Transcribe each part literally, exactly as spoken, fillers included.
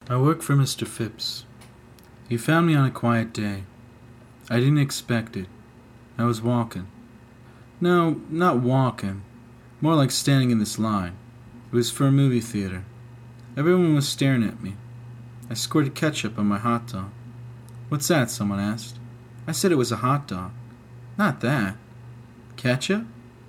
I work for Mister Phipps. He found me on a quiet day. I didn't expect it. I was walking. No, not walking. More like standing in this line. It was for a movie theater. Everyone was staring at me. I squirted ketchup on my hot dog. "What's that?" someone asked. I said it was a hot dog. "Not that." "Ketchup?"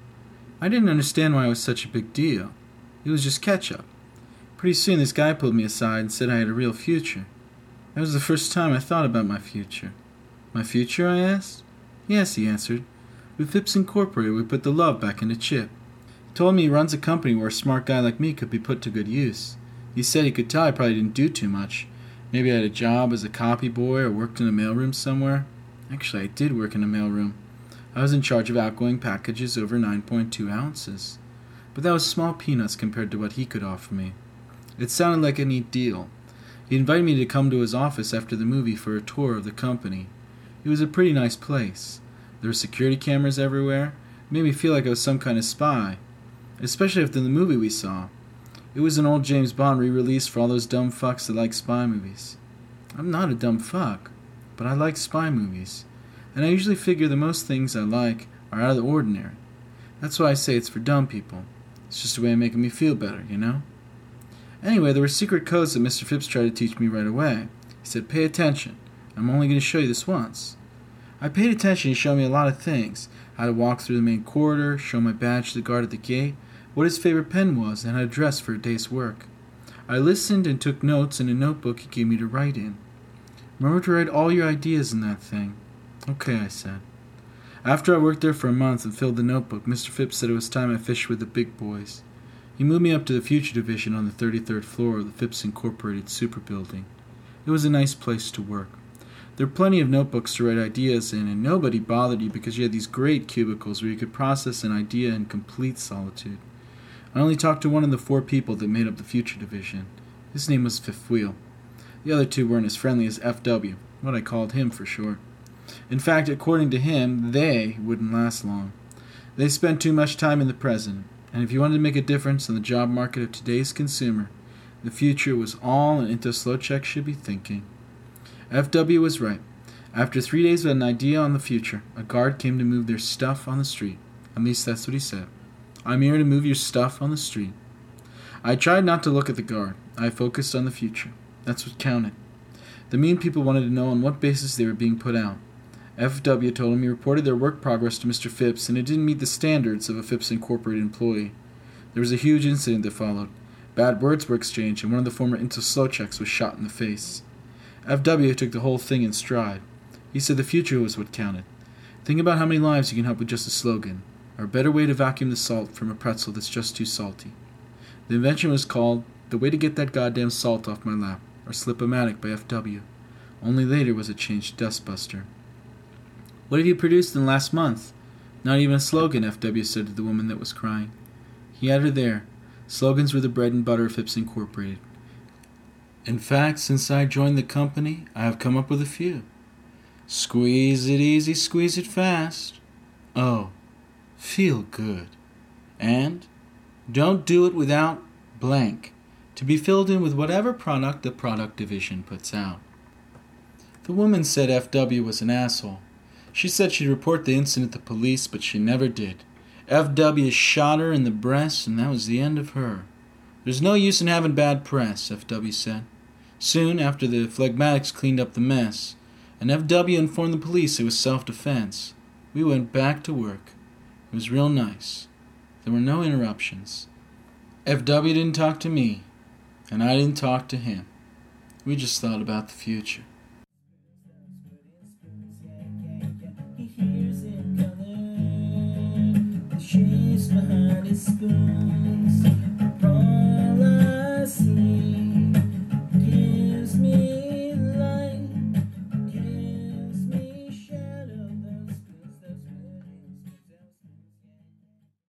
I didn't understand why it was such a big deal. It was just ketchup. Pretty soon this guy pulled me aside and said I had a real future. That was the first time I thought about my future. "My future?" I asked. "Yes," he answered. "With Phipps Incorporated we put the love back into Chip. He told me he runs a company where a smart guy like me could be put to good use. He said he could tell I probably didn't do too much. Maybe I had a job as a copy boy or worked in a mailroom somewhere. Actually, I did work in a mailroom. I was in charge of outgoing packages over nine point two ounces. But that was small peanuts compared to what he could offer me. It sounded like a neat deal. He invited me to come to his office after the movie for a tour of the company. It was a pretty nice place. There were security cameras everywhere. It made me feel like I was some kind of spy, especially after the movie we saw. It was an old James Bond re-release for all those dumb fucks that like spy movies. I'm not a dumb fuck, but I like spy movies, and I usually figure the most things I like are out of the ordinary. That's why I say it's for dumb people. It's just a way of making me feel better, you know? Anyway, there were secret codes that Mister Phipps tried to teach me right away. He said, "Pay attention. I'm only going to show you this once." I paid attention. He showed me a lot of things. How to walk through the main corridor, show my badge to the guard at the gate, what his favorite pen was, and how to dress for a day's work. I listened and took notes in a notebook he gave me to write in. "Remember to write all your ideas in that thing." "Okay," I said. After I worked there for a month and filled the notebook, Mister Phipps said it was time I fished with the big boys. He moved me up to the Future Division on the thirty-third floor of the Phipps Incorporated super building. It was a nice place to work. There were plenty of notebooks to write ideas in, and nobody bothered you because you had these great cubicles where you could process an idea in complete solitude. I only talked to one of the four people that made up the Future Division. His name was Fifth Wheel. The other two weren't as friendly as F W, what I called him for short. In fact, according to him, they wouldn't last long. They spent too much time in the present, and if you wanted to make a difference in the job market of today's consumer, the future was all an Into Slowcheck should be thinking. F W was right. After three days with an idea on the future, a guard came to move their stuff on the street. At least that's what he said. "I'm here to move your stuff on the street." I tried not to look at the guard. I focused on the future. That's what counted. The mean people wanted to know on what basis they were being put out. F W told him he reported their work progress to Mister Phipps, and it didn't meet the standards of a Phipps Incorporated employee. There was a huge incident that followed. Bad words were exchanged, and one of the former Into Slowchecks was shot in the face. F W took the whole thing in stride. He said the future was what counted. Think about how many lives you can help with just a slogan, or a better way to vacuum the salt from a pretzel that's just too salty. The invention was called The Way to Get That Goddamn Salt Off My Lap, or Slip-O-Matic by F W. Only later was it changed to Dustbuster. "What have you produced in the last month?" "Not even a slogan," F W said to the woman that was crying. He had her there. Slogans were the bread and butter of Phipps Incorporated. In fact, since I joined the company, I have come up with a few. Squeeze it easy, squeeze it fast. Oh, feel good. And don't do it without blank, to be filled in with whatever product the product division puts out. The woman said F W was an asshole. She said she'd report the incident to police, but she never did. F W shot her in the breast, and that was the end of her. "There's no use in having bad press," F W said. Soon after, the phlegmatics cleaned up the mess, and F W informed the police it was self-defense. We went back to work. It was real nice. There were no interruptions. F W didn't talk to me, and I didn't talk to him. We just thought about the future. Behind his spoons.